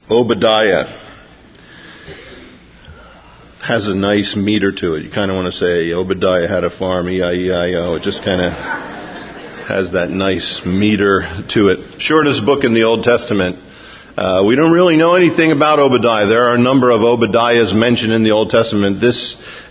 Obadiah has a nice meter to it. You kind of want to say Obadiah had a farm, E-I-E-I-O. It just kind of has that nice meter to it. Shortest book in the Old Testament. We don't really know anything about Obadiah. There are a number of Obadiahs mentioned in the Old Testament. This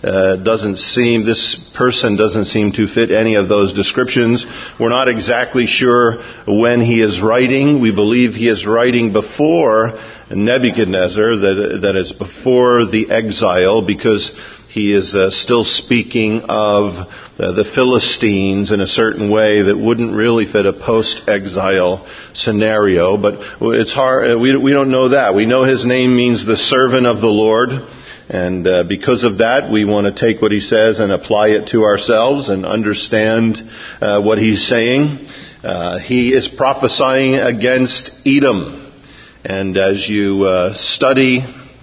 person doesn't seem to fit any of those descriptions. We're not exactly sure when he is writing. We believe he is writing before Nebuchadnezzar, that is before the exile, because he is still speaking of the Philistines in a certain way that wouldn't really fit a post-exile scenario. But it's hard. We don't know that. We know his name means the servant of the Lord. And because of that, we want to take what he says and apply it to ourselves and understand what he's saying. He is prophesying against Edom. And as you study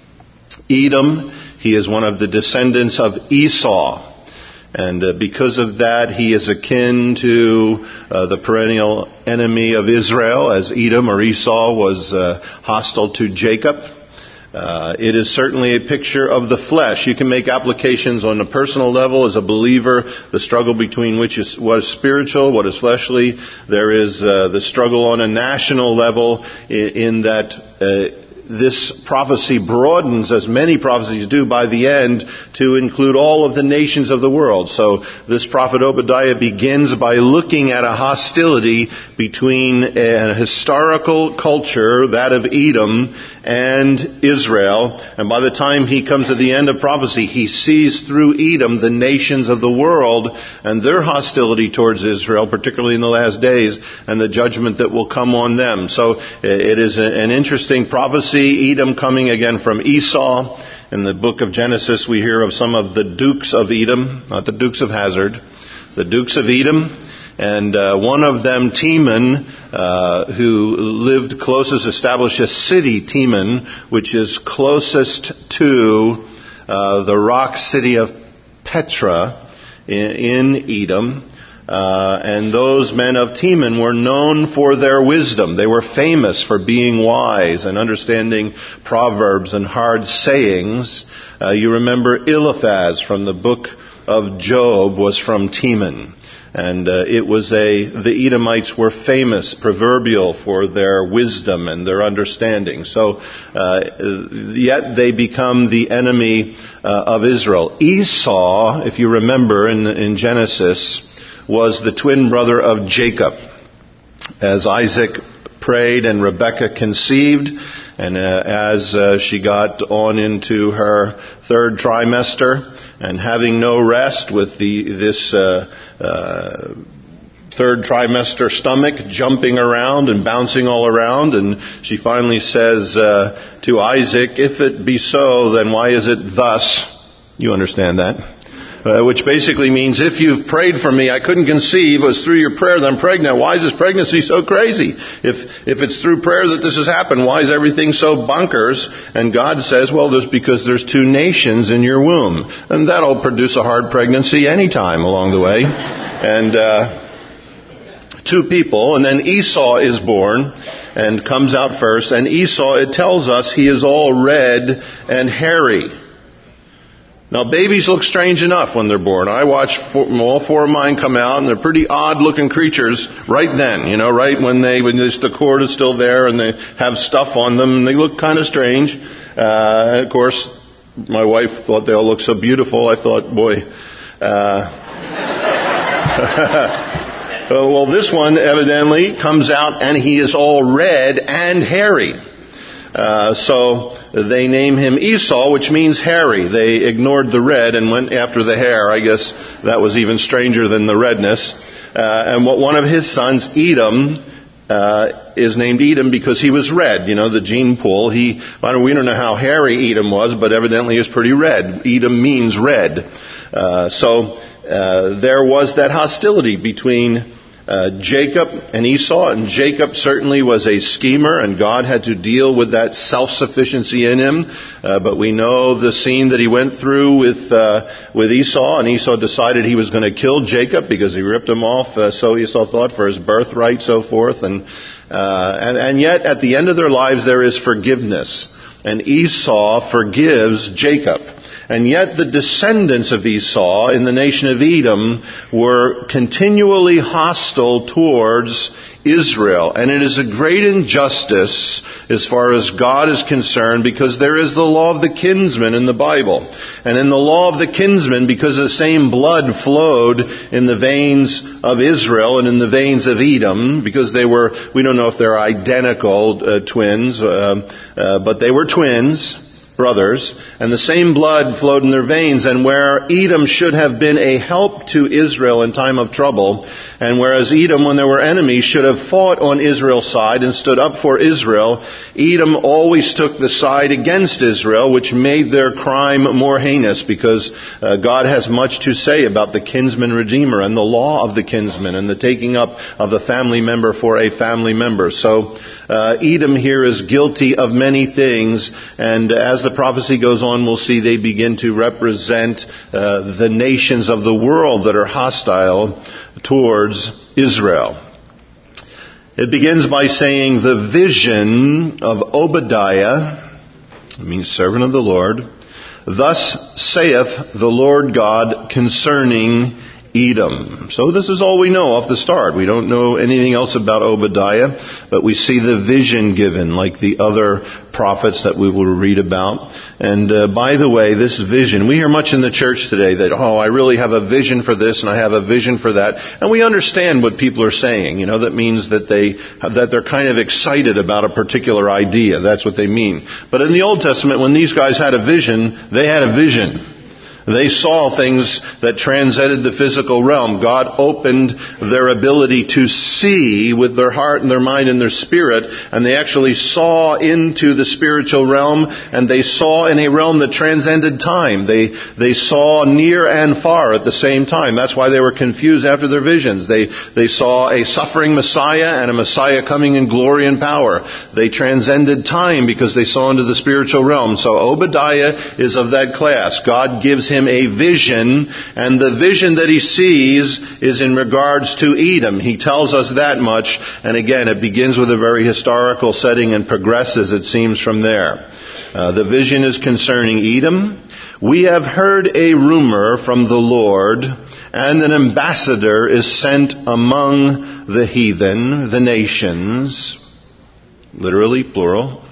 Edom, he is one of the descendants of Esau. And because of that, he is akin to the perennial enemy of Israel, as Edom or Esau was hostile to Jacob. It is certainly a picture of the flesh. You can make applications on a personal level as a believer, the struggle between what is spiritual, what is fleshly. There is the struggle on a national level in that this prophecy broadens, as many prophecies do, by the end to include all of the nations of the world. So this prophet Obadiah begins by looking at a hostility between a historical culture, that of Edom, and Israel. And by the time he comes to the end of prophecy, he sees through Edom the nations of the world and their hostility towards Israel, particularly in the last days, and the judgment that will come on them. So it is an interesting prophecy. Edom coming again from Esau. In the book of Genesis, we hear of some of the dukes of Edom, not the Dukes of Hazzard, the dukes of Edom. And one of them, Teman, who lived closest, established a city, Teman, which is closest to the rock city of Petra in Edom. And those men of Teman were known for their wisdom. They were famous for being wise and understanding proverbs and hard sayings. You remember Eliphaz from the book of Job was from Teman. And the Edomites were famous, proverbial for their wisdom and their understanding. So, yet they become the enemy of Israel. Esau, if you remember in Genesis, was the twin brother of Jacob. As Isaac prayed and Rebekah conceived, and as she got on into her third trimester, and having no rest with this third trimester stomach jumping around and bouncing all around, and she finally says to Isaac, "If it be so, then why is it thus?" You understand that. Which basically means, if you've prayed for me, I couldn't conceive, it was through your prayer that I'm pregnant. Why is this pregnancy so crazy? If it's through prayer that this has happened, why is everything so bonkers? And God says, well, because there's two nations in your womb. And that'll produce a hard pregnancy anytime along the way. And two people, and then Esau is born and comes out first. And Esau, it tells us, he is all red and hairy. Now, babies look strange enough when they're born. I watched all four of mine come out, and they're pretty odd-looking creatures right then, right when the cord is still there and they have stuff on them, and they look kind of strange. Of course, my wife thought they all looked so beautiful. I thought, boy. Well, this one evidently comes out, and he is all red and hairy. So they name him Esau, which means hairy. They ignored the red and went after the hair. I guess that was even stranger than the redness. And one of his sons, Edom, is named Edom because he was red. The gene pool. We don't know how hairy Edom was, but evidently he was pretty red. Edom means red. So there was that hostility between Jacob and Esau, and Jacob certainly was a schemer, and God had to deal with that self-sufficiency in him. But we know the scene that he went through with Esau, and Esau decided he was going to kill Jacob because he ripped him off, so Esau thought, for his birthright, so forth. And And yet, at the end of their lives, there is forgiveness. And Esau forgives Jacob. And yet the descendants of Esau in the nation of Edom were continually hostile towards Israel. And it is a great injustice as far as God is concerned, because there is the law of the kinsman in the Bible. And in the law of the kinsman, because the same blood flowed in the veins of Israel and in the veins of Edom, because they were, we don't know if they're identical twins, but they were twins, brothers, and the same blood flowed in their veins. And where Edom should have been a help to Israel in time of trouble, and whereas Edom, when there were enemies, should have fought on Israel's side and stood up for Israel, Edom always took the side against Israel, which made their crime more heinous, because God has much to say about the kinsman redeemer and the law of the kinsman and the taking up of the family member for a family member. So Edom here is guilty of many things, and as the prophecy goes on, we'll see they begin to represent the nations of the world that are hostile towards Israel. It begins by saying the vision of Obadiah, it means servant of the Lord, thus saith the Lord God concerning Edom. So this is all we know off the start. We don't know anything else about Obadiah, but we see the vision given like the other prophets that we will read about. And by the way, this vision, we hear much in the church today that, I really have a vision for this and I have a vision for that. And we understand what people are saying. That means that they're kind of excited about a particular idea. That's what they mean. But in the Old Testament, when these guys had a vision, they had a vision. They saw things that transcended the physical realm. God opened their ability to see with their heart and their mind and their spirit, and they actually saw into the spiritual realm, and they saw in a realm that transcended time. They saw near and far at the same time. That's why they were confused after their visions. They saw a suffering Messiah and a Messiah coming in glory and power. They transcended time because they saw into the spiritual realm. So Obadiah is of that class. God gives him a vision, and the vision that he sees is in regards to Edom. He tells us that much, and again, it begins with a very historical setting and progresses, it seems, from there. The vision is concerning Edom. We have heard a rumor from the Lord, and an ambassador is sent among the heathen, the nations, literally plural.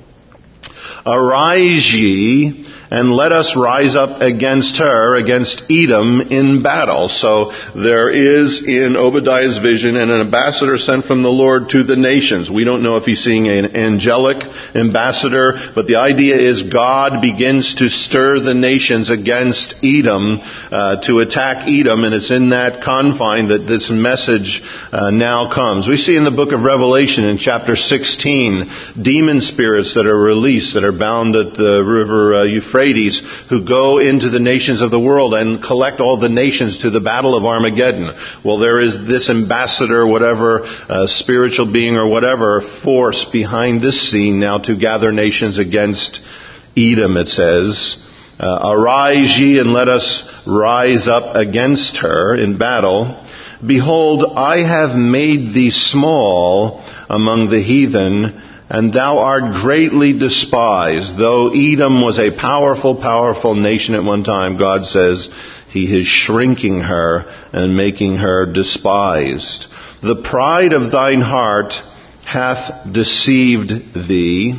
Arise ye, and let us rise up against her, against Edom, in battle. So there is in Obadiah's vision an ambassador sent from the Lord to the nations. We don't know if he's seeing an angelic ambassador, but the idea is God begins to stir the nations against Edom, to attack Edom, and it's in that confine that this message now comes. We see in the book of Revelation in chapter 16, demon spirits that are released, that are bound at the river Euphrates, who go into the nations of the world and collect all the nations to the battle of Armageddon. Well, there is this ambassador, whatever, spiritual being or whatever, force behind this scene now to gather nations against Edom, it says. Arise ye and let us rise up against her in battle. Behold, I have made thee small among the heathen, and thou art greatly despised. Though Edom was a powerful, powerful nation at one time, God says he is shrinking her and making her despised. The pride of thine heart hath deceived thee.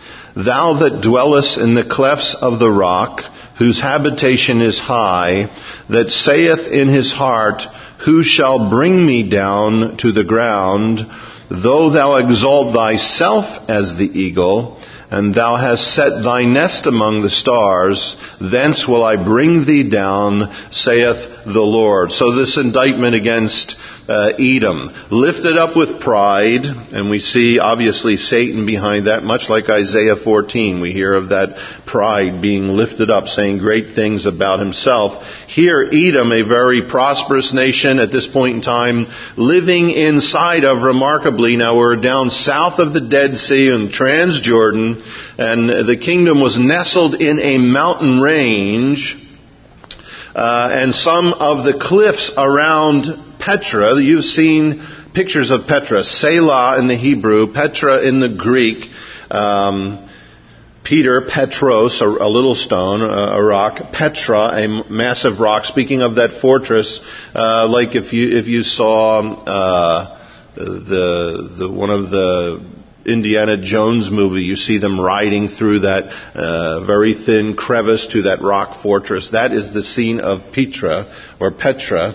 Thou that dwellest in the clefts of the rock, whose habitation is high, that saith in his heart, who shall bring me down to the ground? Though thou exalt thyself as the eagle, and thou hast set thy nest among the stars, thence will I bring thee down, saith the Lord. So this indictment against Edom, lifted up with pride, and we see obviously Satan behind that, much like Isaiah 14. We hear of that pride being lifted up, saying great things about himself. Here, Edom, a very prosperous nation at this point in time, living inside of, remarkably, now we're down south of the Dead Sea in Transjordan, and the kingdom was nestled in a mountain range, and some of the cliffs around Petra. You've seen pictures of Petra. Selah in the Hebrew, Petra in the Greek. Peter, Petros, a little stone, a rock. Petra, a massive rock. Speaking of that fortress, like if you saw the one of the Indiana Jones movie, you see them riding through that very thin crevice to that rock fortress. That is the scene of Petra or Petra.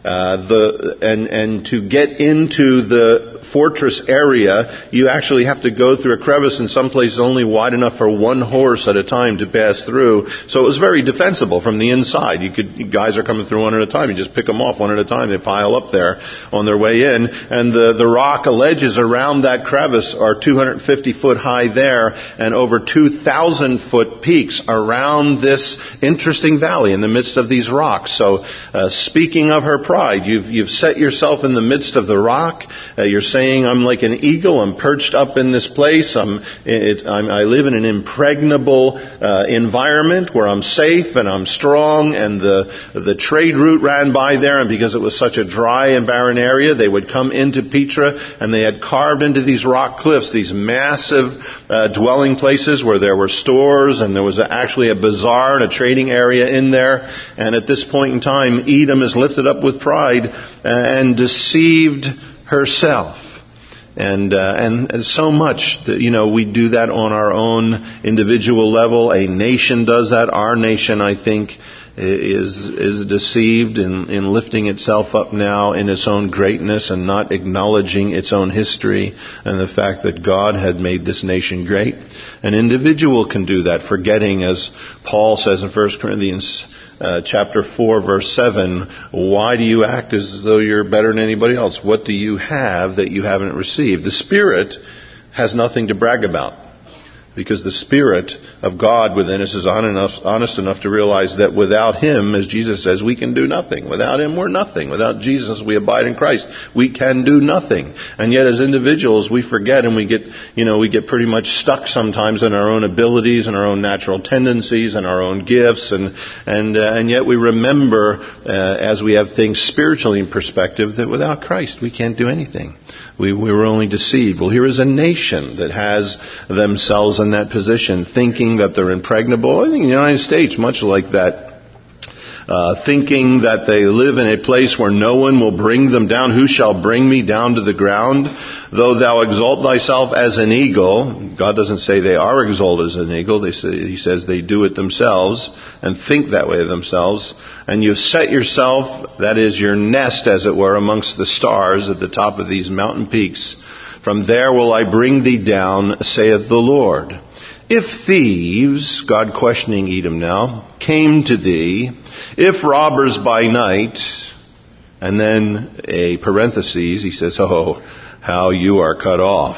And to get into the fortress area, you actually have to go through a crevice, in some places only wide enough for one horse at a time to pass through. So it was very defensible from the inside. Guys are coming through one at a time. You just pick them off one at a time. They pile up there on their way in. And the rock ledges around that crevice are 250 foot high there, and over 2,000 foot peaks around this interesting valley in the midst of these rocks. So speaking of her pride, you've set yourself in the midst of the rock. You're saying, I'm like an eagle. I'm perched up in this place. I live in an impregnable environment where I'm safe and I'm strong. And the trade route ran by there. And because it was such a dry and barren area, they would come into Petra, and they had carved into these rock cliffs these massive dwelling places where there were stores, and there was actually a bazaar and a trading area in there. And at this point in time, Edom is lifted up with pride and deceived herself. And so much that, we do that on our own individual level. A nation does that. Our nation, I think, is deceived in lifting itself up now in its own greatness and not acknowledging its own history and the fact that God had made this nation great. An individual can do that, forgetting, as Paul says in 1 Corinthians chapter 4, verse 7, why do you act as though you're better than anybody else? What do you have that you haven't received? The Spirit has nothing to brag about, because the Spirit of God within us is honest enough to realize that without Him, as Jesus says, we can do nothing. Without Him, we're nothing. Without Jesus, we abide in Christ. We can do nothing. And yet, as individuals, we forget, and we get pretty much stuck sometimes in our own abilities and our own natural tendencies and our own gifts, and yet we remember, as we have things spiritually in perspective, that without Christ, we can't do anything. We were only deceived. Well, here is a nation that has themselves in that position, thinking that they're impregnable. I think in the United States, much like that, thinking that they live in a place where no one will bring them down. Who shall bring me down to the ground? Though thou exalt thyself as an eagle. God doesn't say they are exalted as an eagle. He says they do it themselves and think that way of themselves. And you've set yourself, that is your nest as it were, amongst the stars at the top of these mountain peaks. From there will I bring thee down, saith the Lord. If thieves, God questioning Edom now, came to thee, if robbers by night, and then a parenthesis, he says, oh, how you are cut off.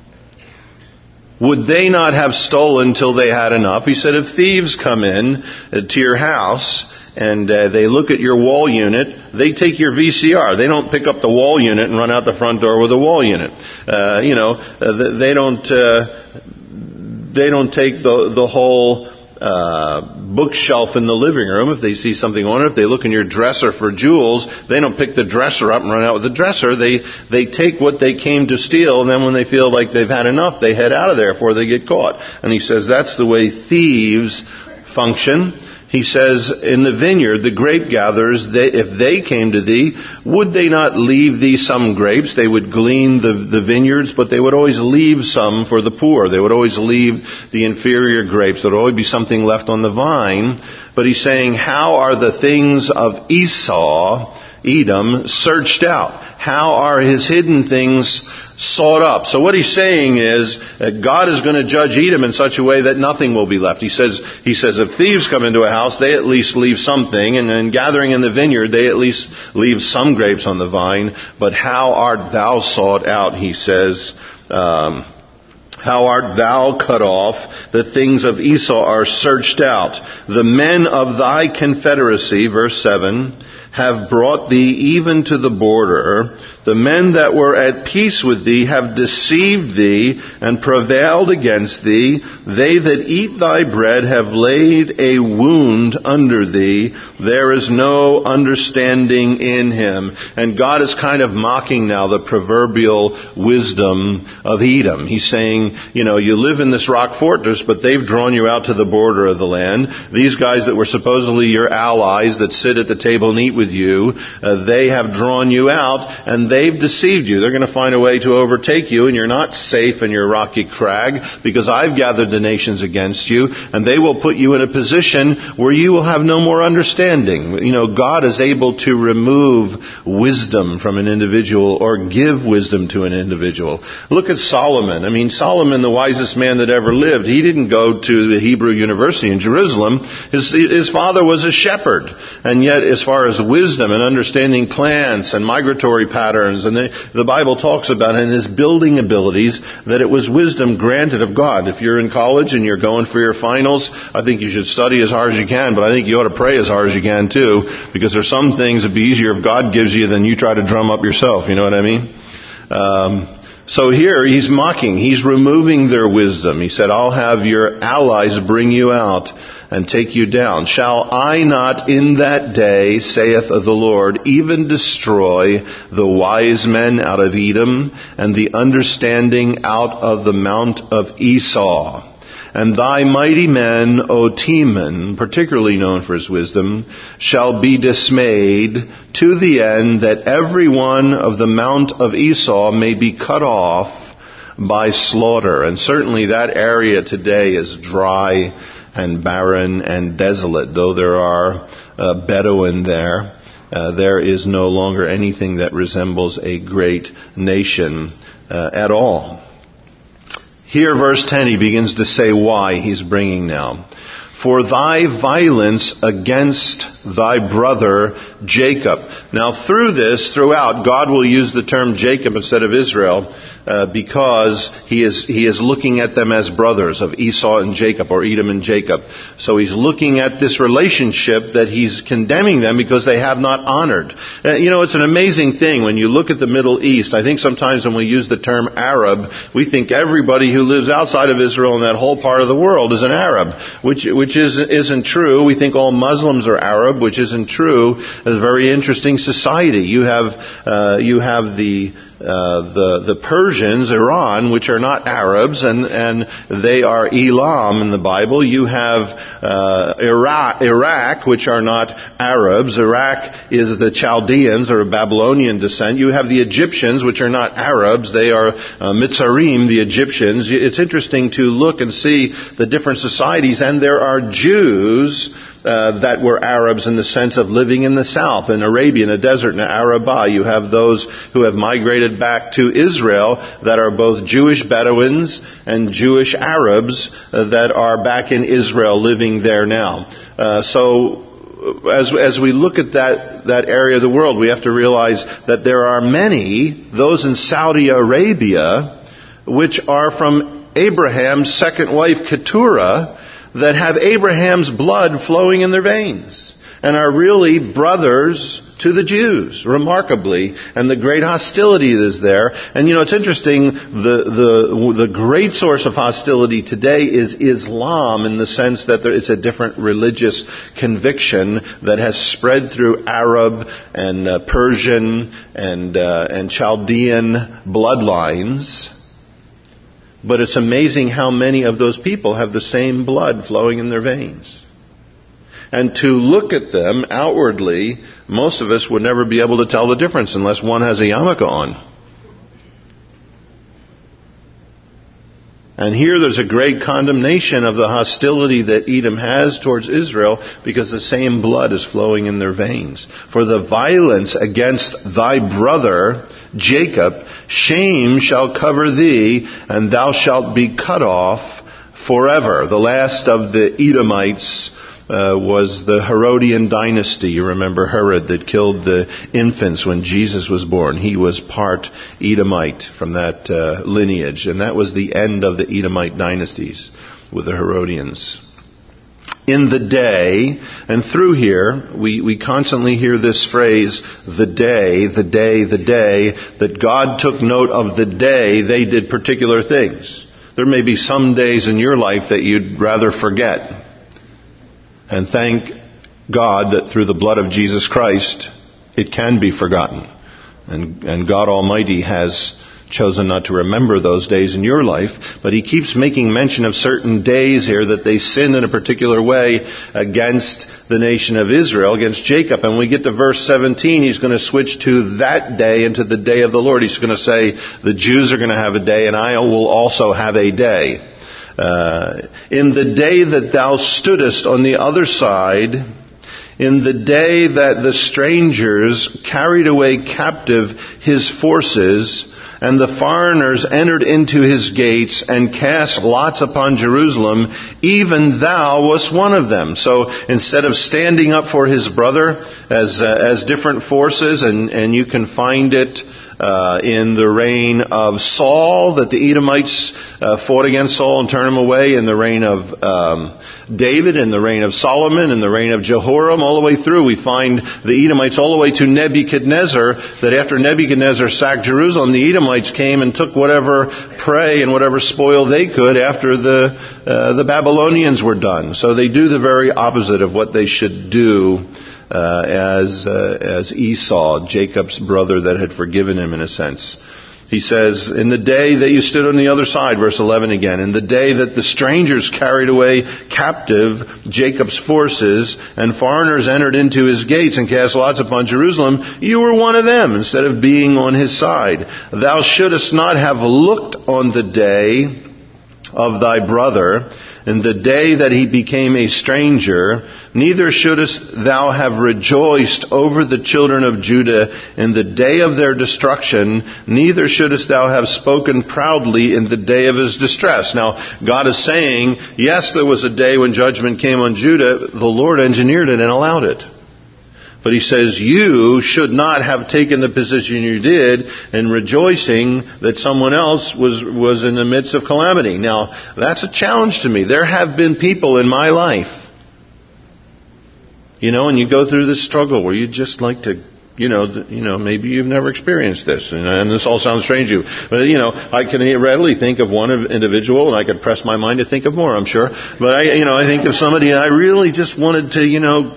Would they not have stolen till they had enough? He said, if thieves come in to your house and they look at your wall unit, they take your VCR. They don't pick up the wall unit and run out the front door with a wall unit. They don't take the whole bookshelf in the living room if they see something on it. If they look in your dresser for jewels, they don't pick the dresser up and run out with the dresser. They take what they came to steal, and then when they feel like they've had enough, they head out of there before they get caught. And he says that's the way thieves function. He says, in the vineyard, the grape gatherers, if they came to thee, would they not leave thee some grapes? They would glean the vineyards, but they would always leave some for the poor. They would always leave the inferior grapes. There would always be something left on the vine. But he's saying, how are the things of Esau, Edom, searched out? How are his hidden things sought up? So what he's saying is that God is going to judge Edom in such a way that nothing will be left. He says if thieves come into a house, they at least leave something, and in gathering in the vineyard, they at least leave some grapes on the vine. But how art thou sought out, he says. How art thou cut off? The things of Esau are searched out. The men of thy confederacy, verse 7, have brought thee even to the border, The men that were at peace with thee have deceived thee and prevailed against thee. They that eat thy bread have laid a wound under thee. There is no understanding in him. And God is kind of mocking now the proverbial wisdom of Edom. He's saying, you live in this rock fortress, but they've drawn you out to the border of the land. These guys that were supposedly your allies that sit at the table and eat with you, they have drawn you out, and they've deceived you. They're going to find a way to overtake you, and you're not safe in your rocky crag, because I've gathered the nations against you, and they will put you in a position where you will have no more understanding. God is able to remove wisdom from an individual or give wisdom to an individual. Look at Solomon. Solomon, the wisest man that ever lived, he didn't go to the Hebrew University in Jerusalem. His father was a shepherd. And yet, as far as wisdom and understanding plants and migratory patterns, and the Bible talks about in his building abilities that it was wisdom granted of God. If you're in college and you're going for your finals, I think you should study as hard as you can, but I think you ought to pray as hard as you can too, because there's some things that'd be easier if God gives you than you try to drum up yourself. You know what I mean? So here he's mocking. He's removing their wisdom. He said, I'll have your allies bring you out and take you down. Shall I not in that day, saith the Lord, even destroy the wise men out of Edom and the understanding out of the mount of Esau? And thy mighty men, O Teman, particularly known for his wisdom, shall be dismayed to the end that every one of the mount of Esau may be cut off by slaughter. And certainly that area today is dry and barren and desolate. Though there are Bedouin there, there is no longer anything that resembles a great nation at all. Here, verse 10, he begins to say why he's bringing now. For thy violence against thy brother Jacob. Now throughout, God will use the term Jacob instead of Israel, because he is looking at them as brothers of Esau and Jacob, or Edom and Jacob. So he's looking at this relationship that he's condemning them because they have not honored. It's an amazing thing when you look at the Middle East. I think sometimes when we use the term Arab, we think everybody who lives outside of Israel in that whole part of the world is an Arab, which isn't true. We think all Muslims are Arab, which isn't true. It's a very interesting society. You have the Persians, Iran, which are not Arabs, and they are Elam in the Bible. You have Iraq, which are not Arabs. Iraq is the Chaldeans, or Babylonian descent. You have the Egyptians, which are not Arabs. They are Mitzarim, the Egyptians. It's interesting to look and see the different societies, and there are Jews that were Arabs in the sense of living in the south, in Arabia, in the desert, in Arabah. You have those who have migrated back to Israel that are both Jewish Bedouins and Jewish Arabs that are back in Israel living there now. So as we look at that area of the world, we have to realize that there are many, those in Saudi Arabia, which are from Abraham's second wife, Keturah, that have Abraham's blood flowing in their veins and are really brothers to the Jews, remarkably, and the great hostility that is there. And it's interesting, the great source of hostility today is Islam, in the sense that it's a different religious conviction that has spread through Arab and Persian and Chaldean bloodlines. But it's amazing how many of those people have the same blood flowing in their veins. And to look at them outwardly, most of us would never be able to tell the difference unless one has a yarmulke on. And here there's a great condemnation of the hostility that Edom has towards Israel, because the same blood is flowing in their veins. For the violence against thy brother Jacob, shame shall cover thee, and thou shalt be cut off forever. The last of the Edomites was the Herodian dynasty. You remember Herod that killed the infants when Jesus was born. He was part Edomite from that lineage. And that was the end of the Edomite dynasties with the Herodians. in the day, and through here, we constantly hear this phrase, the day, the day, the day, that God took note of the day they did particular things. There may be some days in your life that you'd rather forget. And thank God that through the blood of Jesus Christ, it can be forgotten. And God Almighty has chosen not to remember those days in your life, but He keeps making mention of certain days here that they sinned in a particular way against the nation of Israel, against Jacob. And when we get to verse 17, He's going to switch to that day and to the day of the Lord. He's going to say, the Jews are going to have a day, and I will also have a day. In the day that thou stoodest on the other side, in the day that the strangers carried away captive his forces, and the foreigners entered into his gates and cast lots upon Jerusalem, even thou wast one of them. So instead of standing up for his brother as different forces, and you can find it in the reign of Saul, that the Edomites fought against Saul and turned him away, in the reign of David, in the reign of Solomon, in the reign of Jehoram, all the way through. We find the Edomites all the way to Nebuchadnezzar, that after Nebuchadnezzar sacked Jerusalem, the Edomites came and took whatever prey and whatever spoil they could after the Babylonians were done. So they do the very opposite of what they should do as Esau, Jacob's brother that had forgiven him in a sense. He says, in the day that you stood on the other side, verse 11 again, in the day that the strangers carried away captive Jacob's forces, and foreigners entered into his gates and cast lots upon Jerusalem, you were one of them, instead of being on his side. Thou shouldest not have looked on the day of thy brother, in the day that he became a stranger, neither shouldest thou have rejoiced over the children of Judah in the day of their destruction, neither shouldest thou have spoken proudly in the day of his distress. Now, God is saying, yes, there was a day when judgment came on Judah. The Lord engineered it and allowed it. But He says, you should not have taken the position you did in rejoicing that someone else was in the midst of calamity. Now, that's a challenge to me. There have been people in my life, and you go through this struggle where you just like to, maybe you've never experienced this, and this all sounds strange to you. But, I can readily think of one individual, and I could press my mind to think of more, I'm sure. But I think of somebody I really just wanted to,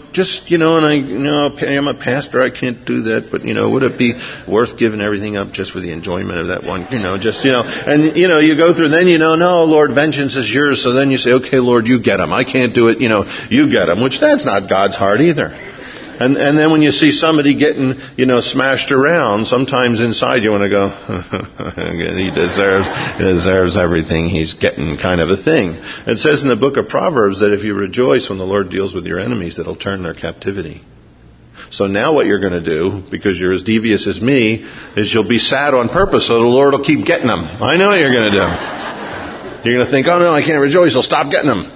I'm a pastor, I can't do that, but, would it be worth giving everything up just for the enjoyment of that one, and, you go through, then no, Lord, vengeance is yours, so then you say, okay, Lord, you get them. I can't do it, you get them, which that's not God's heart either. And then when you see somebody getting, smashed around, sometimes inside you want to go, he deserves everything he's getting, kind of a thing. It says in the book of Proverbs that if you rejoice when the Lord deals with your enemies, it'll turn their captivity. So now what you're going to do, because you're as devious as me, is you'll be sad on purpose so the Lord will keep getting them. I know what you're going to do. You're going to think, oh no, I can't rejoice, I'll stop getting them.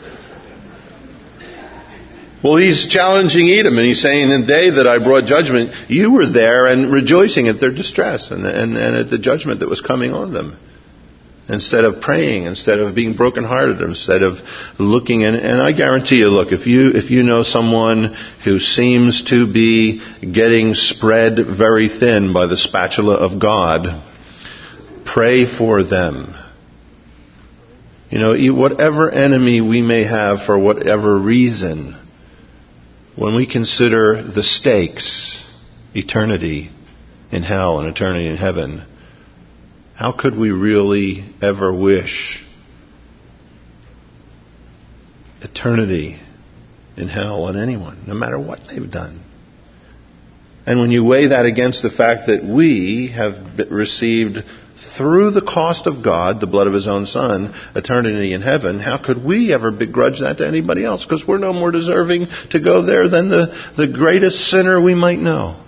Well, He's challenging Edom, and He's saying, in the day that I brought judgment, you were there and rejoicing at their distress and at the judgment that was coming on them. Instead of praying, instead of being brokenhearted, instead of looking, and I guarantee you, look, if you know someone who seems to be getting spread very thin by the spatula of God, pray for them. Whatever enemy we may have for whatever reason, when we consider the stakes, eternity in hell and eternity in heaven, how could we really ever wish eternity in hell on anyone, no matter what they've done? And when you weigh that against the fact that we have received through the cost of God, the blood of His own Son, eternity in heaven, how could we ever begrudge that to anybody else? Because we're no more deserving to go there than the greatest sinner we might know.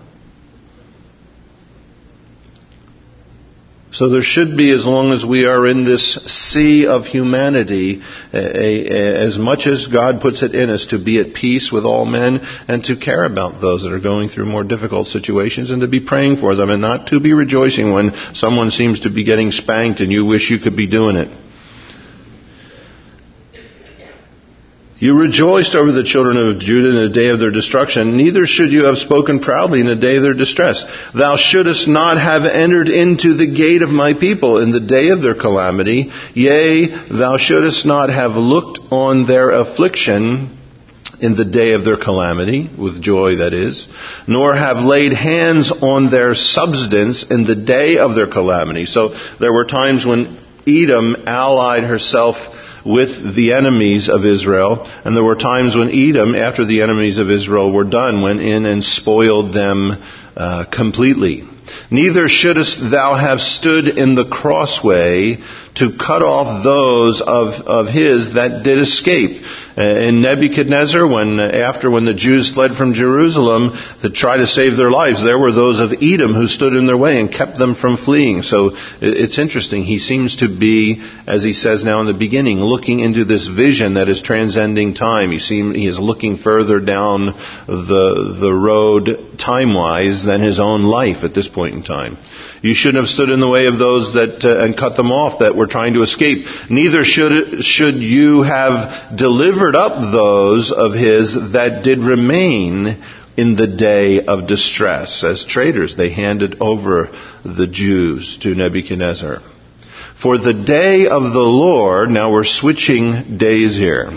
So there should be, as long as we are in this sea of humanity, as much as God puts it in us, to be at peace with all men and to care about those that are going through more difficult situations and to be praying for them and not to be rejoicing when someone seems to be getting spanked and you wish you could be doing it. You rejoiced over the children of Judah in the day of their destruction. Neither should you have spoken proudly in the day of their distress. Thou shouldest not have entered into the gate of my people in the day of their calamity. Yea, thou shouldest not have looked on their affliction in the day of their calamity, with joy that is, nor have laid hands on their substance in the day of their calamity. So there were times when Edom allied herself with the enemies of Israel, and there were times when Edom, after the enemies of Israel were done, went in and spoiled them completely. Neither shouldest thou have stood in the crossway to cut off those of his that did escape. In Nebuchadnezzar, when the Jews fled from Jerusalem to try to save their lives, there were those of Edom who stood in their way and kept them from fleeing. So it's interesting. He seems to be, as he says now in the beginning, looking into this vision that is transcending time. He is looking further down the road time-wise than his own life at this point in time. You shouldn't have stood in the way of those that and cut them off that were trying to escape. Neither should you have delivered up those of his that did remain in the day of distress. As traitors, they handed over the Jews to Nebuchadnezzar. For the day of the Lord, now we're switching days here.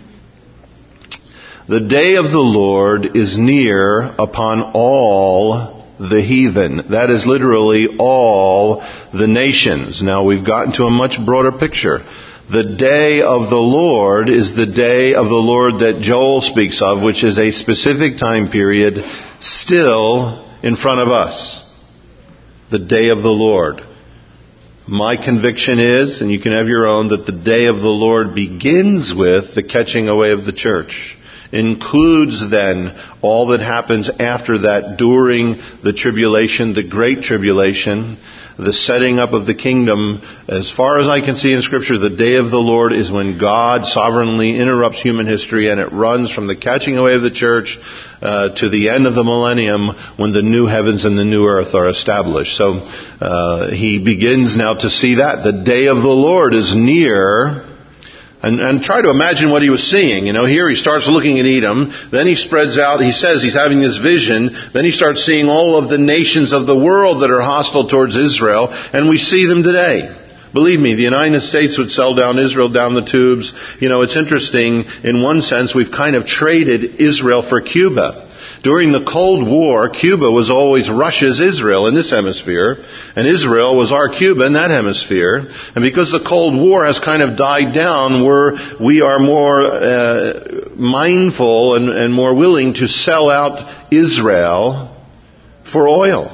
The day of the Lord is near upon all the heathen. That is literally all the nations. Now we've gotten to a much broader picture. The day of the Lord is the day of the Lord that Joel speaks of, which is a specific time period still in front of us. The day of the Lord. My conviction is, and you can have your own, that the day of the Lord begins with the catching away of the church. Includes then all that happens after that during the tribulation, the great tribulation, the setting up of the kingdom. As far as I can see in Scripture, the day of the Lord is when God sovereignly interrupts human history, and it runs from the catching away of the church to the end of the millennium, when the new heavens and the new earth are established. So he begins now to see that. The day of the Lord is near. And try to imagine what he was seeing. Here he starts looking at Edom. Then he spreads out. He says he's having this vision. Then he starts seeing all of the nations of the world that are hostile towards Israel. And we see them today. Believe me, the United States would sell down Israel down the tubes. It's interesting. In one sense, we've kind of traded Israel for Cuba. During the Cold War, Cuba was always Russia's Israel in this hemisphere, and Israel was our Cuba in that hemisphere. And because the Cold War has kind of died down, we are more mindful and more willing to sell out Israel for oil.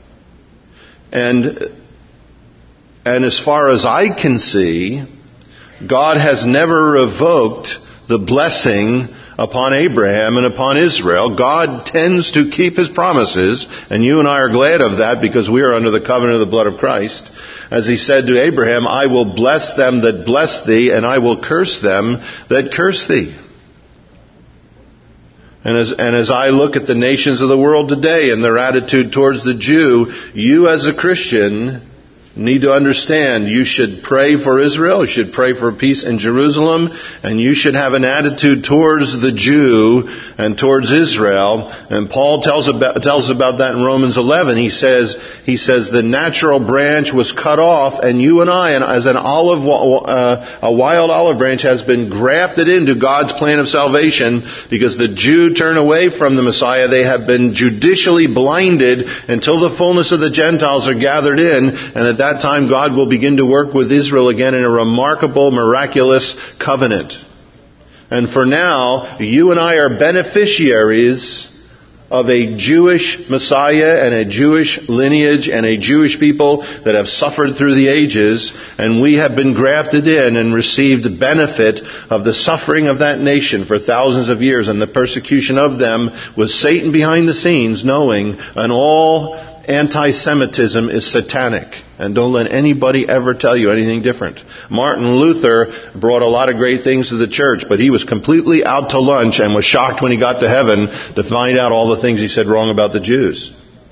And as far as I can see, God has never revoked the blessing upon Abraham and upon Israel. God tends to keep His promises, and you and I are glad of that because we are under the covenant of the blood of Christ. As He said to Abraham, I will bless them that bless thee, and I will curse them that curse thee. And as I look at the nations of the world today and their attitude towards the Jew, you as a Christian need to understand you should pray for Israel, you should pray for peace in Jerusalem, and you should have an attitude towards the Jew and towards Israel. And Paul tells about that in Romans 11. He says the natural branch was cut off, and you and I, as a wild olive branch, has been grafted into God's plan of salvation. Because the Jew turn away from the Messiah, they have been judicially blinded until the fullness of the Gentiles are gathered in, and at that time God will begin to work with Israel again in a remarkable, miraculous covenant. And for now, you and I are beneficiaries of a Jewish Messiah and a Jewish lineage and a Jewish people that have suffered through the ages, and we have been grafted in and received benefit of the suffering of that nation for thousands of years and the persecution of them, with Satan behind the scenes knowing, and all anti-Semitism is satanic. And don't let anybody ever tell you anything different. Martin Luther brought a lot of great things to the church, but he was completely out to lunch and was shocked when he got to heaven to find out all the things he said wrong about the Jews.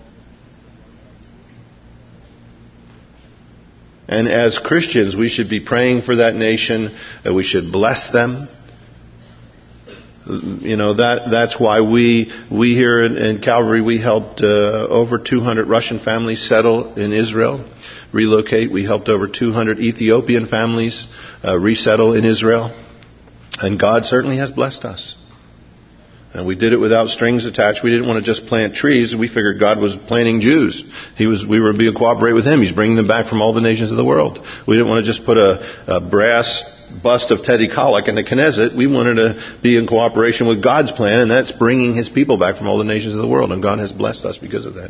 And as Christians, we should be praying for that nation, that we should bless them. That's why we here in Calvary, we helped over 200 Russian families settle in Israel, relocate. We helped over 200 Ethiopian families resettle in Israel. And God certainly has blessed us. And we did it without strings attached. We didn't want to just plant trees. We figured God was planting Jews. We were being cooperate with Him. He's bringing them back from all the nations of the world. We didn't want to just put a brass bust of Teddy Kollek in the Knesset. We wanted to be in cooperation with God's plan, and that's bringing His people back from all the nations of the world. And God has blessed us because of that.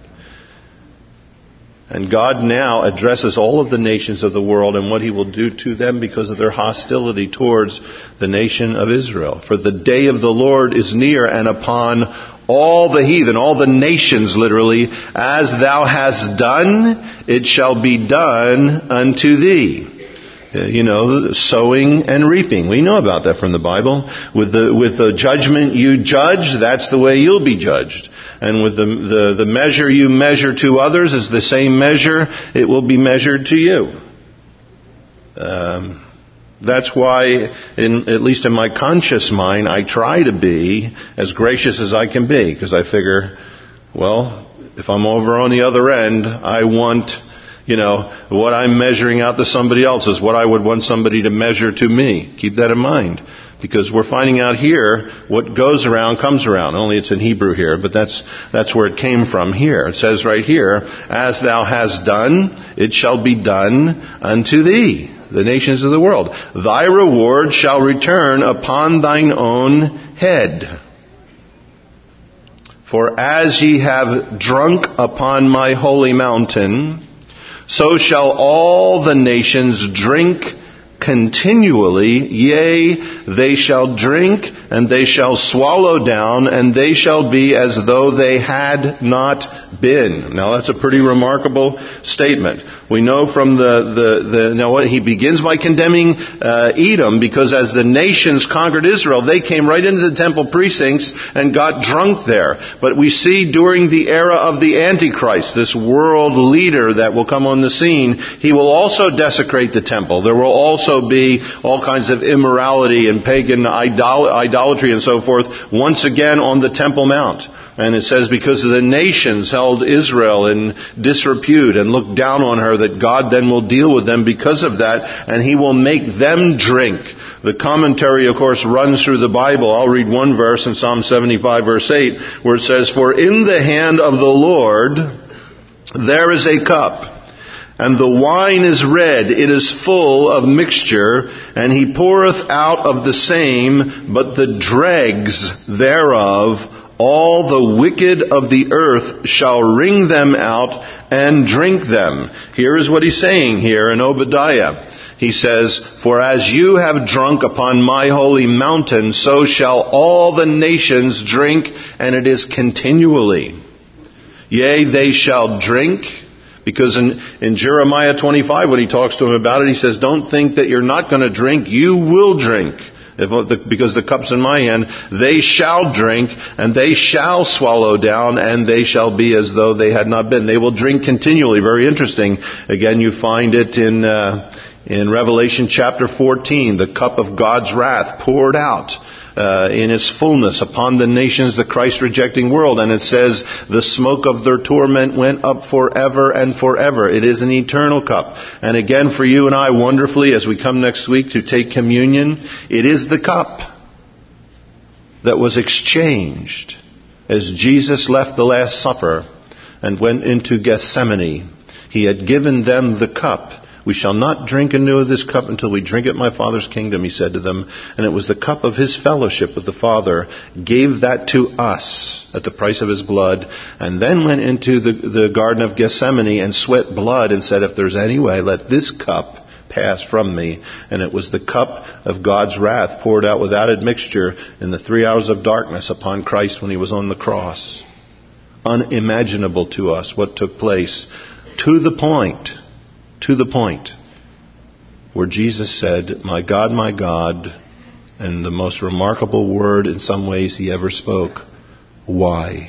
And God now addresses all of the nations of the world and what He will do to them because of their hostility towards the nation of Israel. For the day of the Lord is near, and upon all the heathen, all the nations literally, as thou hast done, it shall be done unto thee. Sowing and reaping. We know about that from the Bible. With the judgment you judge, that's the way you'll be judged. And with the measure you measure to others is the same measure it will be measured to you. That's why, at least in my conscious mind, I try to be as gracious as I can be. Because I figure, if I'm over on the other end, I want... what I'm measuring out to somebody else is what I would want somebody to measure to me. Keep that in mind. Because we're finding out here, what goes around comes around. Only it's in Hebrew here, but that's where it came from here. It says right here, as thou hast done, it shall be done unto thee, the nations of the world. Thy reward shall return upon thine own head. For as ye have drunk upon my holy mountain, so shall all the nations drink continually. Yea, they shall drink, and they shall swallow down, and they shall be as though they had not been. Now that's a pretty remarkable statement. We know from he begins by condemning Edom, because as the nations conquered Israel, they came right into the temple precincts and got drunk there. But we see during the era of the Antichrist, this world leader that will come on the scene, he will also desecrate the temple. There will also be all kinds of immorality and pagan idolatry and so forth, once again on the Temple Mount. And it says, because the nations held Israel in disrepute and looked down on her, that God then will deal with them because of that, and He will make them drink. The commentary, of course, runs through the Bible. I'll read one verse in Psalm 75, verse 8, where it says, For in the hand of the Lord there is a cup, and the wine is red, it is full of mixture, and He poureth out of the same, but the dregs thereof, all the wicked of the earth shall wring them out and drink them. Here is what he's saying here in Obadiah. He says, For as you have drunk upon my holy mountain, so shall all the nations drink, and it is continually. Yea, they shall drink. Because in Jeremiah 25, when he talks to him about it, he says, don't think that you're not going to drink, you will drink. Because the cup's in my hand, they shall drink, and they shall swallow down, and they shall be as though they had not been. They will drink continually. Very interesting. Again, you find it in Revelation chapter 14, the cup of God's wrath poured out in its fullness upon the nations, the Christ-rejecting world. And it says, the smoke of their torment went up forever and forever. It is an eternal cup. And again, for you and I, wonderfully, as we come next week to take communion, it is the cup that was exchanged as Jesus left the Last Supper and went into Gethsemane. He had given them the cup. We shall not drink anew of this cup until we drink it in my Father's kingdom, He said to them. And it was the cup of His fellowship with the Father, gave that to us at the price of His blood, and then went into the Garden of Gethsemane and sweat blood and said, if there's any way, let this cup pass from me. And it was the cup of God's wrath poured out without admixture in the 3 hours of darkness upon Christ when He was on the cross. Unimaginable to us what took place, to the point where Jesus said, my God, and the most remarkable word in some ways He ever spoke, why?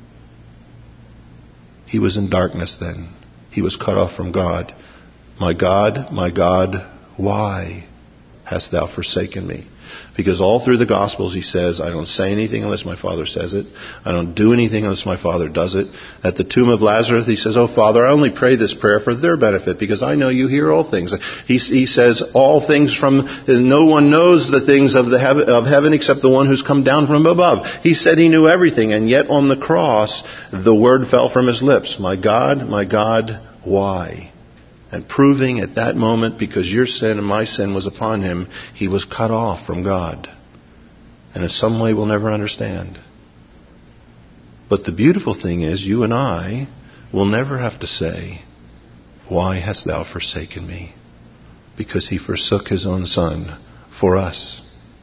He was in darkness then. He was cut off from God. My God, why? hast thou forsaken me? Because all through the Gospels he says, I don't say anything unless my Father says it. I don't do anything unless my Father does it. At the tomb of Lazarus he says, oh Father, I only pray this prayer for their benefit because I know you hear all things. He says all things no one knows the things of heaven except the one who's come down from above. He said he knew everything, and yet on the cross the word fell from his lips. My God, why? And proving at that moment, because your sin and my sin was upon him, he was cut off from God. And in some way we'll never understand. But the beautiful thing is, you and I will never have to say, why hast thou forsaken me? Because he forsook his own son for us.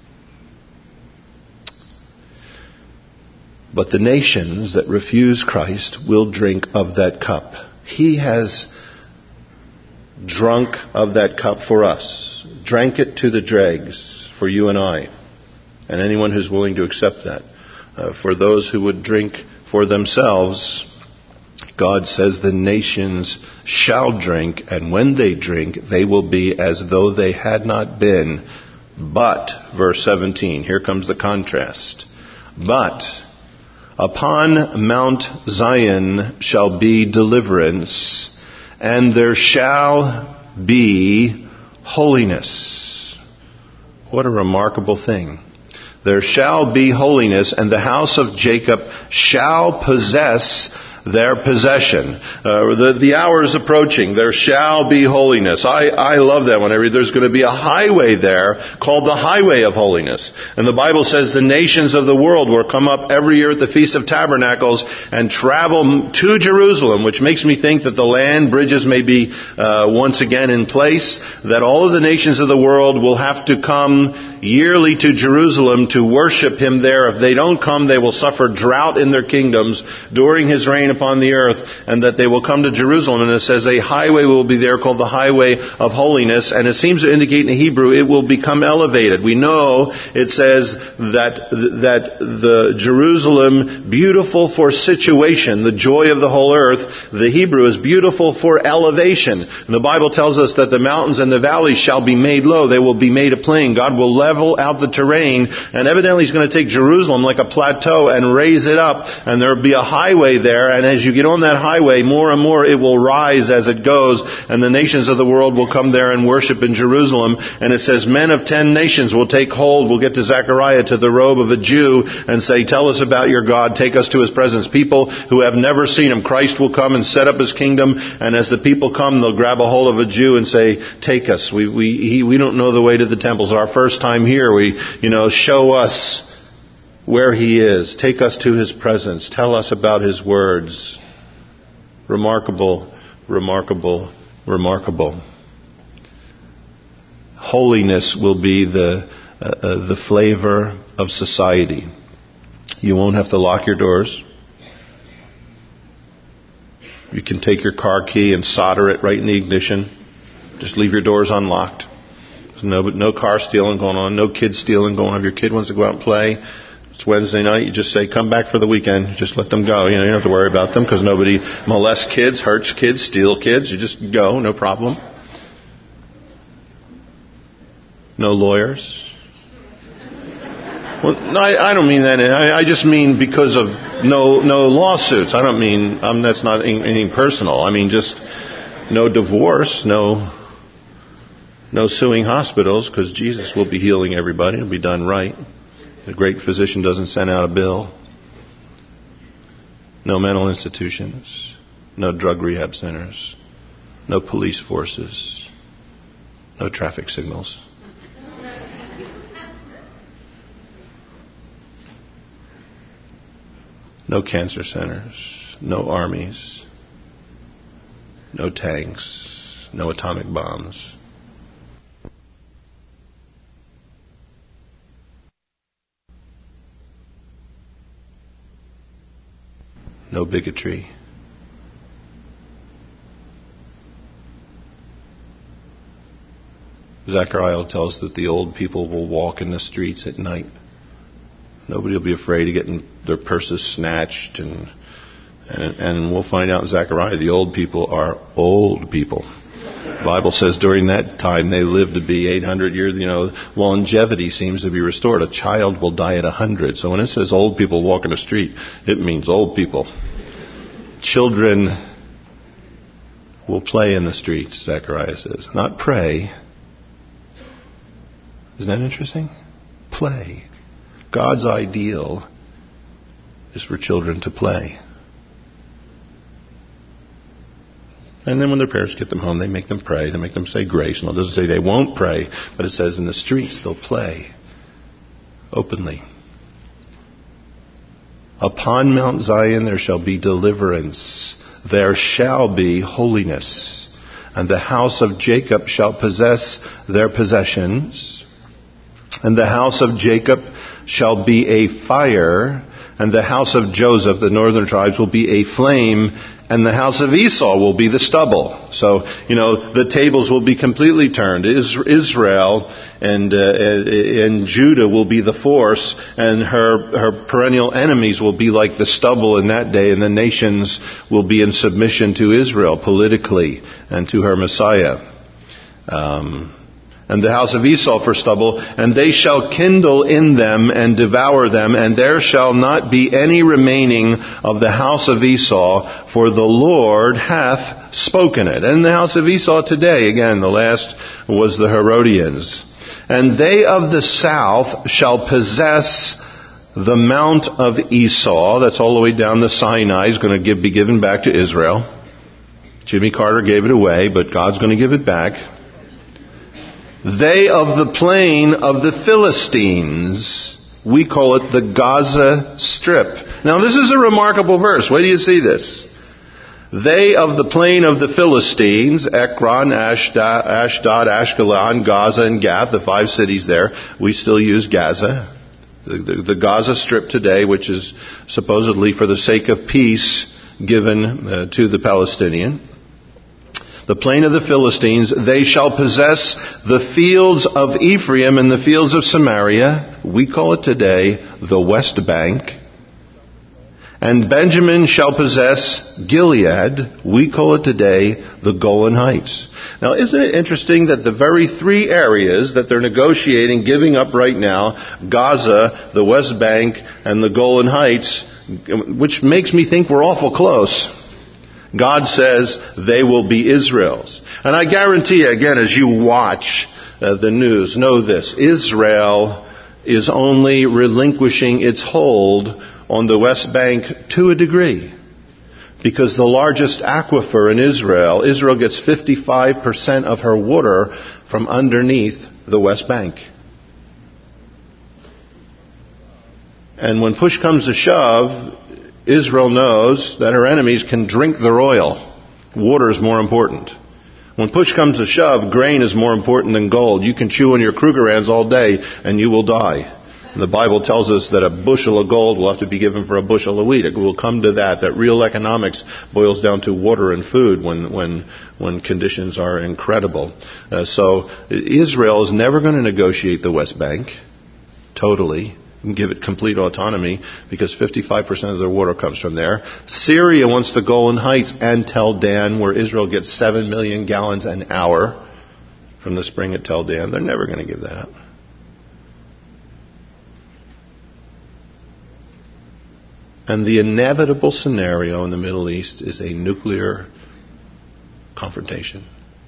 But the nations that refuse Christ will drink of that cup. He has drunk of that cup for us, drank it to the dregs for you and I, and anyone who's willing to accept that. For those who would drink for themselves, God says the nations shall drink, and when they drink, they will be as though they had not been. But, verse 17, here comes the contrast. But upon Mount Zion shall be deliverance, and there shall be holiness. What a remarkable thing. There shall be holiness, and the house of Jacob shall possess their possession. The hour is approaching. There shall be holiness. I love that when I read there's going to be a highway there called the highway of holiness. And the Bible says the nations of the world will come up every year at the Feast of Tabernacles and travel to Jerusalem, which makes me think that the land bridges may be once again in place, that all of the nations of the world will have to come yearly to Jerusalem to worship him there. If they don't come, they will suffer drought in their kingdoms during his reign upon the earth, and that they will come to Jerusalem. And it says a highway will be there called the highway of holiness, and it seems to indicate in the Hebrew it will become elevated. We know it says that the Jerusalem, beautiful for situation, the joy of the whole earth, the Hebrew is beautiful for elevation. And the Bible tells us that the mountains and the valleys shall be made low. They will be made a plain. God will level out the terrain, and evidently he's going to take Jerusalem like a plateau and raise it up, and there will be a highway there, and as you get on that highway, more and more it will rise as it goes, and the nations of the world will come there and worship in Jerusalem. And it says men of 10 nations will take hold. We'll get to Zechariah, to the robe of a Jew, and say, tell us about your God, take us to his presence. People who have never seen him, Christ will come and set up his kingdom, and as the people come, they'll grab a hold of a Jew and say, take us. We don't know the way to the temples. Our first time here, show us where he is. Take us to his presence. Tell us about his words. Remarkable, remarkable, remarkable. Holiness will be the flavor of society. You won't have to lock your doors. You can take your car key and solder it right in the ignition. Just leave your doors unlocked. No car stealing going on. No kid stealing going on. If your kid wants to go out and play, it's Wednesday night, you just say, come back for the weekend. Just let them go. You don't have to worry about them because nobody molests kids, hurts kids, steals kids. You just go, no problem. No lawyers. Well, no, I don't mean that. I just mean because of no lawsuits. I don't mean, that's not anything personal. I mean just no divorce, no suing hospitals, because Jesus will be healing everybody. It'll be done right. The great physician doesn't send out a bill. No mental institutions. No drug rehab centers. No police forces. No traffic signals. No cancer centers. No armies. No tanks. No atomic bombs. No bigotry. Zechariah tells us that the old people will walk in the streets at night. Nobody will be afraid of getting their purses snatched, and we'll find out in Zechariah the old people are old people. The Bible says during that time they lived to be 800 years. Longevity seems to be restored. A child will die at 100. So when it says old people walking the street, it means old people. Children will play in the streets, Zechariah says. Not pray. Isn't that interesting? Play. God's ideal is for children to play. And then when their parents get them home, they make them pray. They make them say grace. And it doesn't say they won't pray, but it says in the streets they'll play openly. Upon Mount Zion there shall be deliverance. There shall be holiness. And the house of Jacob shall possess their possessions. And the house of Jacob shall be a fire. And the house of Joseph, the northern tribes, will be a flame. And the house of Esau will be the stubble. So, the tables will be completely turned. Israel and Judah will be the force, and her perennial enemies will be like the stubble in that day, and the nations will be in submission to Israel politically and to her Messiah. And the house of Esau for stubble, and they shall kindle in them and devour them, and there shall not be any remaining of the house of Esau, for the Lord hath spoken it. And the house of Esau today, again, the last was the Herodians. And they of the south shall possess the mount of Esau. That's all the way down the Sinai. Is going to be given back to Israel. Jimmy Carter gave it away, but God's going to give it back. They of the plain of the Philistines, we call it the Gaza Strip. Now this is a remarkable verse. Where do you see this? They of the plain of the Philistines, Ekron, Ashdod, Ashkelon, Gaza, and Gath, the 5 cities there. We still use Gaza. The Gaza Strip today, which is supposedly for the sake of peace given to the Palestinian. The plain of the Philistines, they shall possess the fields of Ephraim and the fields of Samaria. We call it today the West Bank. And Benjamin shall possess Gilead. We call it today the Golan Heights. Now, isn't it interesting that the very 3 areas that they're negotiating, giving up right now, Gaza, the West Bank, and the Golan Heights, which makes me think we're awful close. God says they will be Israel's. And I guarantee you, again, as you watch the news, know this. Israel is only relinquishing its hold on the West Bank to a degree. Because the largest aquifer in Israel gets 55% of her water from underneath the West Bank. And when push comes to shove, Israel knows that her enemies can drink their oil. Water is more important. When push comes to shove, grain is more important than gold. You can chew on your Krugerrands all day and you will die. And the Bible tells us that a bushel of gold will have to be given for a bushel of wheat. It will come to that real economics boils down to water and food when conditions are incredible. So Israel is never going to negotiate the West Bank totally and give it complete autonomy because 55% of their water comes from there. Syria wants the Golan Heights and Tel Dan, where Israel gets 7 million gallons an hour from the spring at Tel Dan. They're never going to give that up. And the inevitable scenario in the Middle East is a nuclear confrontation.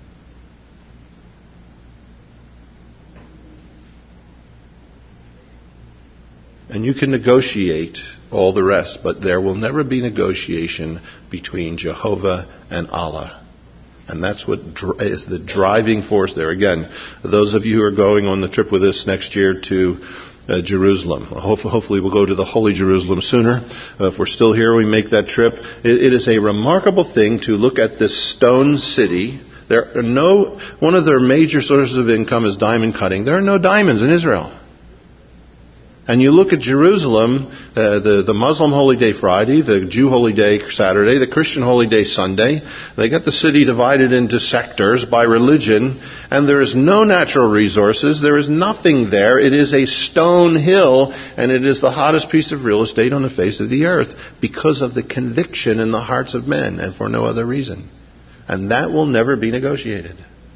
And you can negotiate all the rest, but there will never be negotiation between Jehovah and Allah. And that's what is the driving force there. Again, those of you who are going on the trip with us next year to Jerusalem. Hopefully we'll go to the Holy Jerusalem sooner. If we're still here, we make that trip. It is a remarkable thing to look at this stone city. One of their major sources of income is diamond cutting. There are no diamonds in Israel. And you look at Jerusalem, the Muslim Holy Day Friday, the Jew Holy Day Saturday, the Christian Holy Day Sunday. They got the city divided into sectors by religion, and there is no natural resources. There is nothing there. It is a stone hill, and it is the hottest piece of real estate on the face of the earth because of the conviction in the hearts of men, and for no other reason. And that will never be negotiated.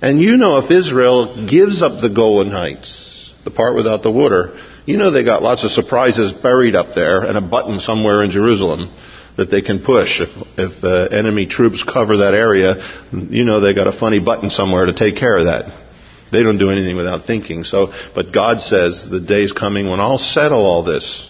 And if Israel gives up the Golan Heights, the part without the water, they got lots of surprises buried up there and a button somewhere in Jerusalem that they can push. If enemy troops cover that area, they got a funny button somewhere to take care of that. They don't do anything without thinking. But God says the day's coming when I'll settle all this.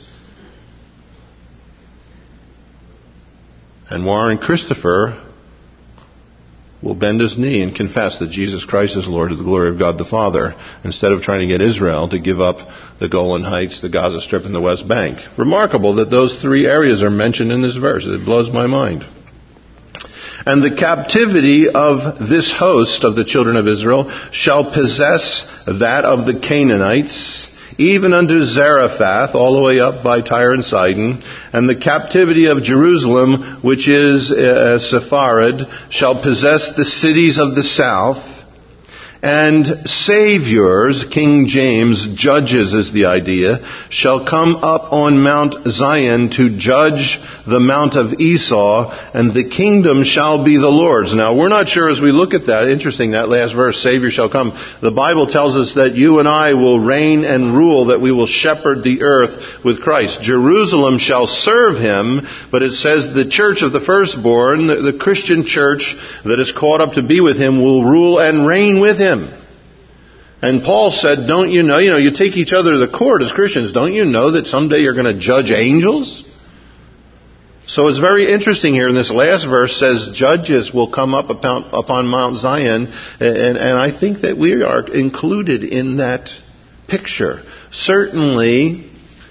And Warren Christopher will bend his knee and confess that Jesus Christ is Lord to the glory of God the Father, instead of trying to get Israel to give up the Golan Heights, the Gaza Strip, and the West Bank. Remarkable that those three areas are mentioned in this verse. It blows my mind. And the captivity of this host of the children of Israel shall possess that of the Canaanites, even unto Zarephath, all the way up by Tyre and Sidon. And the captivity of Jerusalem, which is Sepharad, shall possess the cities of the south. And saviors, King James, judges is the idea, shall come up on Mount Zion to judge the mount of Esau, and the kingdom shall be the Lord's. Now, we're not sure as we look at that. Interesting, that last verse, Savior shall come. The Bible tells us that you and I will reign and rule, that we will shepherd the earth with Christ. Jerusalem shall serve him, but it says the church of the firstborn, the Christian church that is caught up to be with him, will rule and reign with him. And Paul said, don't you know, you take each other to the court as Christians, don't you know that someday you're going to judge angels? So it's very interesting here in this last verse says judges will come up upon Mount Zion, and I think that we are included in that picture. Certainly,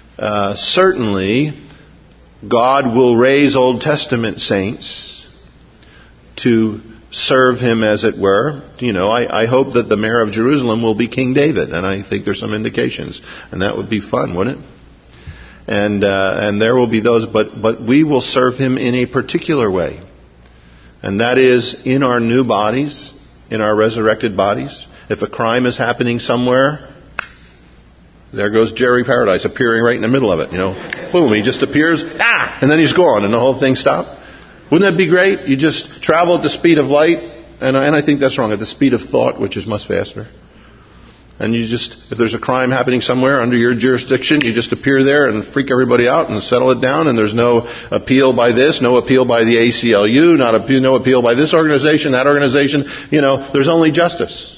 God will raise Old Testament saints to serve him, as it were. I hope that the mayor of Jerusalem will be King David, and I think there's some indications, and that would be fun, wouldn't it? And there will be those, but we will serve him in a particular way, and that is in our new bodies, in our resurrected bodies. If a crime is happening somewhere, there goes Jerry Paradise appearing right in the middle of it. Boom, he just appears, and then he's gone, and the whole thing stopped. Wouldn't that be great? You just travel at the speed of light, and I think that's wrong, at the speed of thought, which is much faster. And if there's a crime happening somewhere under your jurisdiction, you just appear there and freak everybody out and settle it down, and there's no appeal by this, no appeal by the ACLU, no appeal by this organization, that organization. There's only justice.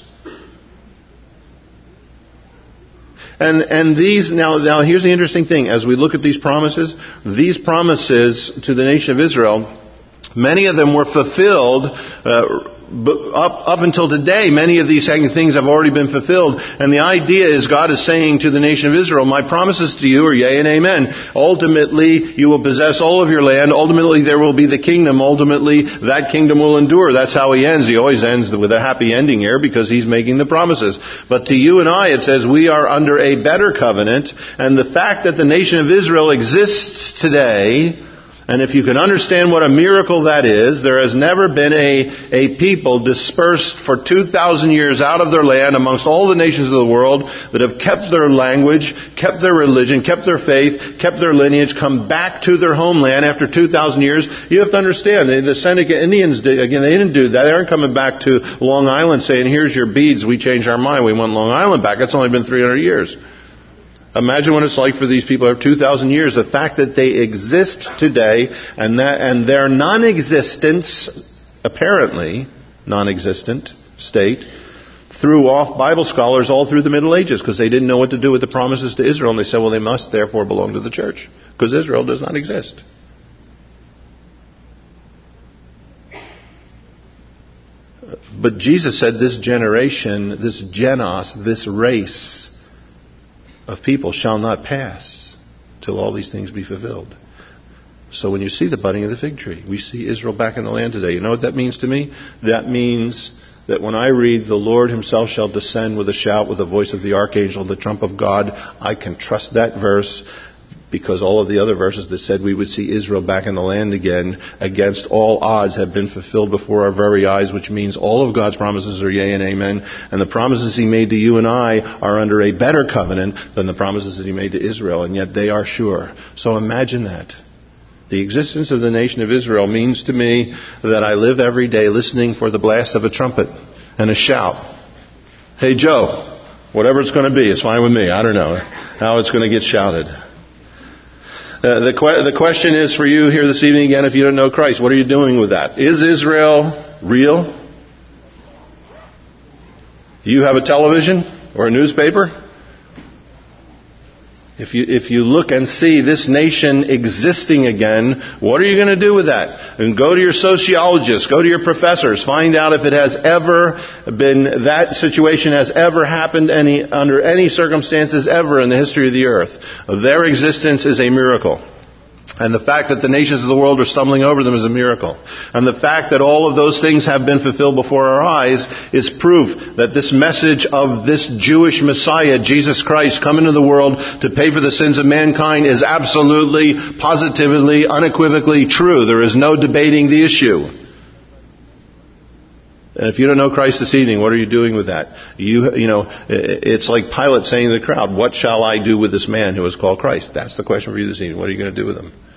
And these, now here's the interesting thing. As we look at these promises to the nation of Israel, many of them were fulfilled up until today. Many of these things have already been fulfilled. And the idea is God is saying to the nation of Israel, my promises to you are yea and amen. Ultimately, you will possess all of your land. Ultimately, there will be the kingdom. Ultimately, that kingdom will endure. That's how he ends. He always ends with a happy ending here because he's making the promises. But to you and I, it says we are under a better covenant. And the fact that the nation of Israel exists today, and if you can understand what a miracle that is, there has never been a people dispersed for 2,000 years out of their land amongst all the nations of the world that have kept their language, kept their religion, kept their faith, kept their lineage, come back to their homeland after 2,000 years. You have to understand, the Seneca Indians, they didn't do that. They aren't coming back to Long Island saying, here's your beads, we changed our mind, we want Long Island back. It's only been 300 years. Imagine what it's like for these people over 2,000 years. The fact that they exist today and their non-existence, apparently non-existent state, threw off Bible scholars all through the Middle Ages because they didn't know what to do with the promises to Israel. And they said, well, they must therefore belong to the church because Israel does not exist. But Jesus said this generation, this genos, this race of people shall not pass till all these things be fulfilled. So when you see the budding of the fig tree, we see Israel back in the land today. You know what that means to me? That means that when I read the Lord himself shall descend with a shout, with the voice of the archangel, the trump of God, I can trust that verse because all of the other verses that said we would see Israel back in the land again against all odds have been fulfilled before our very eyes, which means all of God's promises are yea and amen. And the promises he made to you and I are under a better covenant than the promises that he made to Israel, and yet they are sure. So imagine that. The existence of the nation of Israel means to me that I live every day listening for the blast of a trumpet and a shout. Hey Joe, whatever it's going to be, it's fine with me. I don't know how it's going to get shouted. The question is for you here this evening again, if you don't know Christ, what are you doing with that? Is Israel real? Do you have a television or a newspaper? If you look and see this nation existing again, what are you going to do with that? And go to your sociologists, go to your professors, find out if it has ever been, that situation has ever happened under any circumstances ever in the history of the earth. Their existence is a miracle. And the fact that the nations of the world are stumbling over them is a miracle. And the fact that all of those things have been fulfilled before our eyes is proof that this message of this Jewish Messiah, Jesus Christ, come into the world to pay for the sins of mankind is absolutely, positively, unequivocally true. There is no debating the issue. And if you don't know Christ this evening, what are you doing with that? You know, it's like Pilate saying to the crowd, what shall I do with this man who is called Christ? That's the question for you this evening. What are you going to do with him?